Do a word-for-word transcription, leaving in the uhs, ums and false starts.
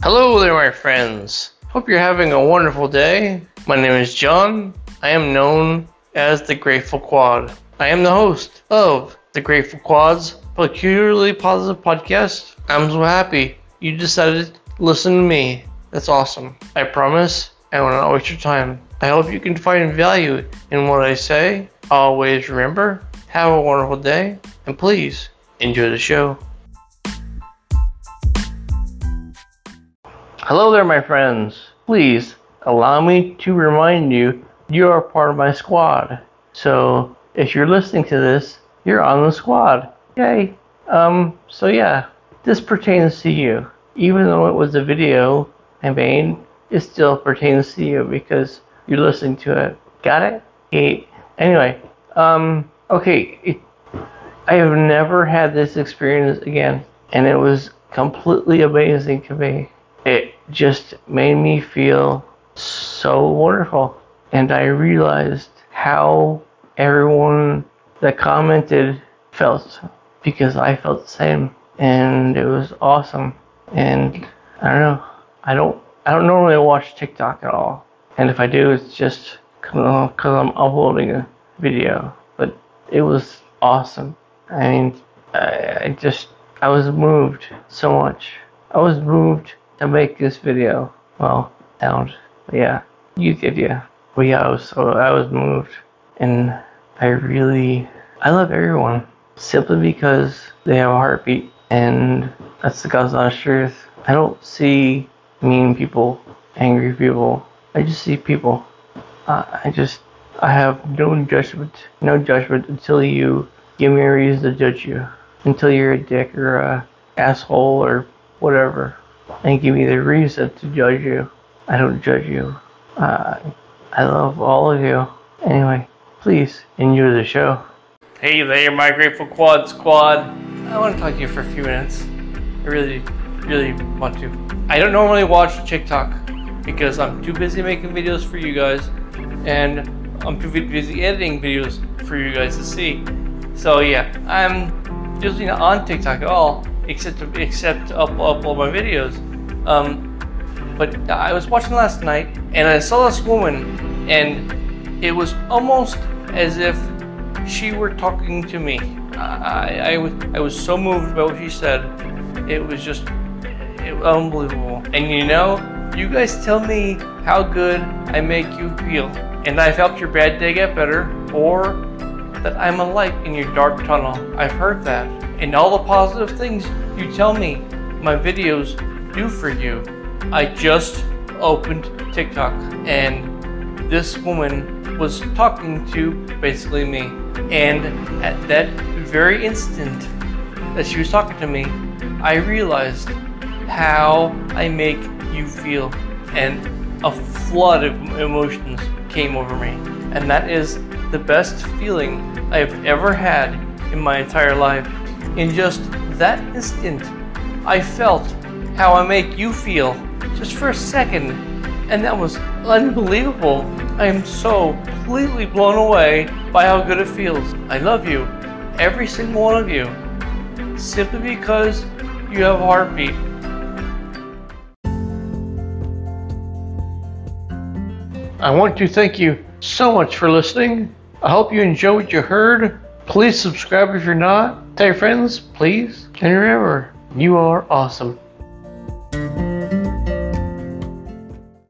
Hello there, my friends. Hope you're having a wonderful day. My name is John. I am known as the Grateful Quad. I am the host of the Grateful Quad's Peculiarly Positive Podcast. I'm so happy you decided to listen to me. That's awesome. I promise I will not waste your time. I hope you can find value in what I say. Always remember, have a wonderful day, and please enjoy the show. Hello there, my friends. Please allow me to remind you you are part of my squad. So if you're listening to this, you're on the squad. Yay. Um, so yeah, this pertains to you. Even though it was a video I made, it still pertains to you because you're listening to it. Got it? Hey, anyway, um, okay, it, I have never had this experience again, and it was completely amazing to me. It just made me feel so wonderful, and I realized how everyone that commented felt, because I felt the same, and it was awesome. And I don't know, I don't, I don't normally watch TikTok at all, and if I do, it's just because I'm uploading a video. But it was awesome. I mean, I, I just, I was moved so much. I was moved to make this video. Well, sound, but yeah, you get yeah. But yeah, I was so I was moved, and I really, I love everyone simply because they have a heartbeat, and that's the God's honest truth. I don't see mean people, angry people. I just see people. Uh, I just, I have no judgment, no judgment until you give me a reason to judge you. Until you're a dick or a asshole or whatever, and give me the reason to judge you. I don't judge you. Uh, I love all of you. Anyway, please enjoy the show. Hey there, my Grateful Quad squad. I want to talk to you for a few minutes. I really, really want to. I don't normally watch TikTok because I'm too busy making videos for you guys, and I'm too busy editing videos for you guys to see. So yeah, I'm usually not on TikTok at all, except to, except to up, upload my videos. Um, but I was watching last night, and I saw this woman, and it was almost as if she were talking to me. I, I, was, I was so moved by what she said. It was just it was unbelievable. And you know, you guys tell me how good I make you feel, and I've helped your bad day get better, or that I'm a light in your dark tunnel. I've heard that. And all the positive things you tell me my videos do for you. I just opened TikTok, and this woman was talking to basically me. And at that very instant that she was talking to me, I realized how I make you feel, and a flood of emotions came over me. And that is the best feeling I've ever had in my entire life. In just that instant, I felt how I make you feel just for a second, and that was unbelievable. I am so completely blown away by how good it feels. I love you, every single one of you, simply because you have a heartbeat. I want to thank you so much for listening. I hope you enjoyed what you heard. Please subscribe if you're not. Tell your friends, please. And remember, you are awesome.